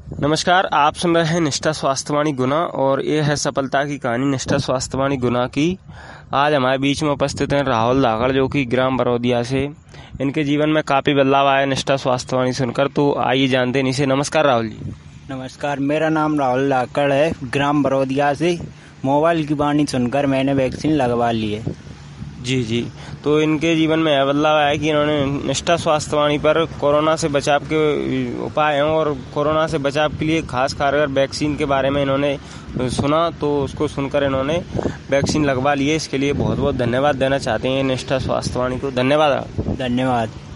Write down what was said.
नमस्कार, आप सुन रहे हैं निष्ठा स्वास्थ्यवाणी गुना और ये है सफलता की कहानी निष्ठा स्वास्थ्यवाणी गुना की। आज हमारे बीच में उपस्थित हैं राहुल धाकड़, जो कि ग्राम बरौदिया से। इनके जीवन में काफ़ी बदलाव आया निष्ठा स्वास्थ्यवाणी सुनकर, तो आइए जानते हैं इनसे। नमस्कार राहुल जी। नमस्कार, मेरा नाम राहुल धाकड़ है, ग्राम बरौदिया से। मोबाइल की वाणी सुनकर मैंने वैक्सीन लगवा ली है। जी, तो इनके जीवन में यह बदलाव आया कि इन्होंने निष्ठा स्वास्थ्यवाणी पर कोरोना से बचाव के उपाय हैं और कोरोना से बचाव के लिए खास कारगर वैक्सीन के बारे में इन्होंने सुना, तो उसको सुनकर इन्होंने वैक्सीन लगवा ली है। इसके लिए बहुत बहुत धन्यवाद देना चाहते हैं निष्ठा स्वास्थ्यवाणी को। धन्यवाद। धन्यवाद।